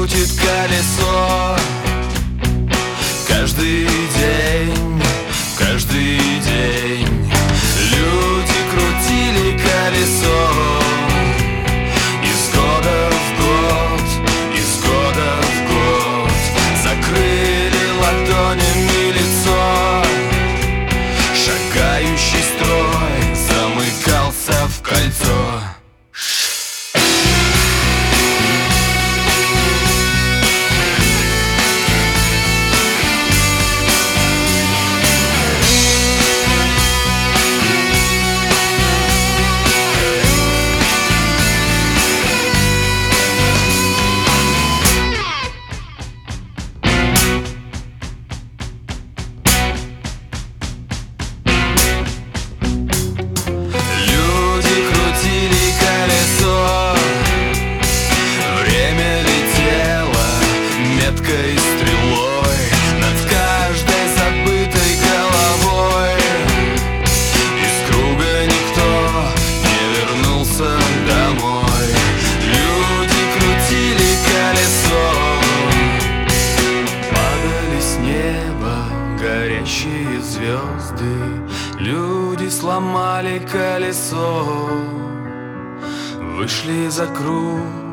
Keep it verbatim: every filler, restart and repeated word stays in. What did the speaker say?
крутит колесо. Каждый день, каждый день люди крутили колесо. Из года в год, из года в год закрыли ладонями лицо. Шагающий строй замыкался в кольцо. Стрелой над каждой забытой головой. Из круга никто не вернулся домой. Люди крутили колесо. Падали с неба горящие звезды. Люди сломали колесо. Вышли за круг